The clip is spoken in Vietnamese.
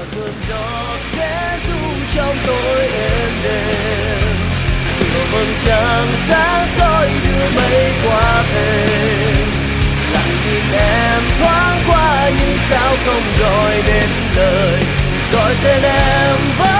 cơn gió khẽ ru trong tôi êm đềm, mưa vầng trăng sáng soi đưa mây qua thềm, lặng nhìn em thoáng qua những sao không gọi đến lời, gọi tên em.